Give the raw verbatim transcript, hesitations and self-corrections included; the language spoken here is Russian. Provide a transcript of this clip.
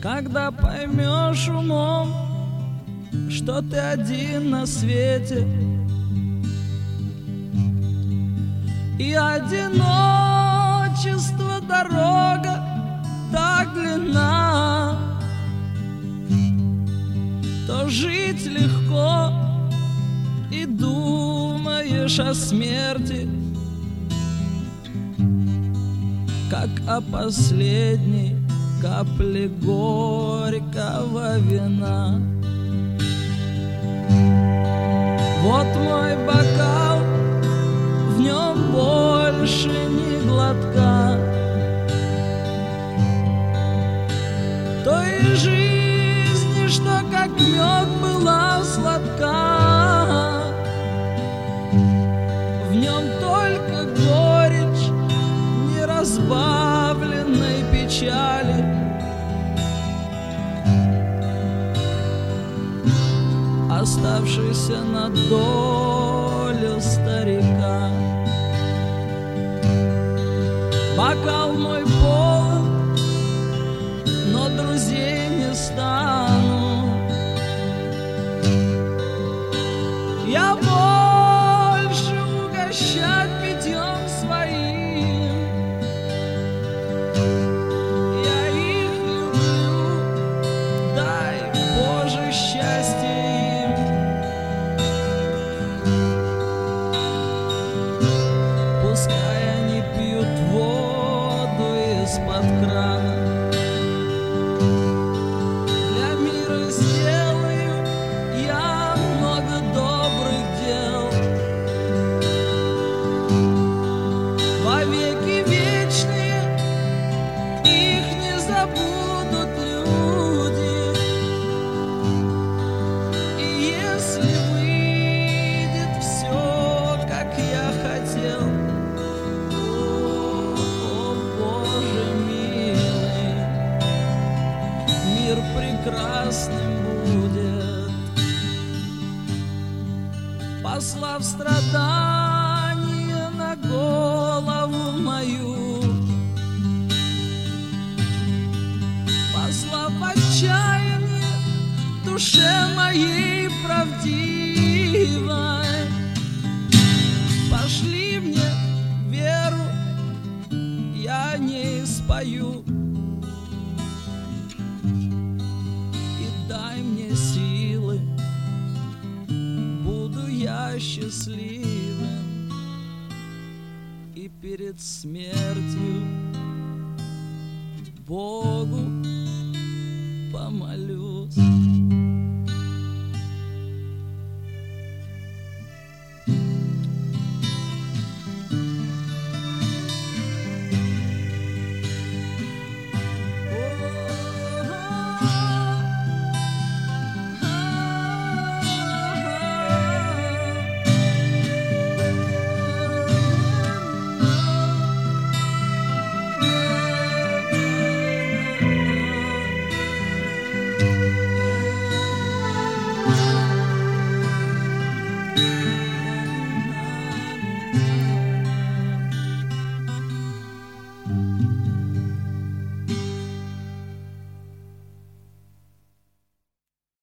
Когда поймешь умом, что ты один на свете, и одиночество дорога так длинна, то жить легко, и думаешь о смерти, как о последней капле горького вина. Вот мой бокал, в нем больше ни глотка той жизни, что как мед была сладка. В нем только горечь неразбавленной печали, оставшийся на долю старика. Бокал мой полон, но друзей не стану. Я больше угощать питьем своим. Я их люблю, дай Боже счастье им. Пускай они пьют воду из-под крана. Для мира сделаю я много добрых дел. Вовеки вечные их не забудут люди. И если выйдет все, как я хотел, о, о Боже милый, мир прекрасным будет, послав страдания на голову мою, послав отчаяние душе моей правдивой. Пошли мне веру, я не спою, и дай мне силы, буду я счастливым, и перед смертью Богу помолюсь.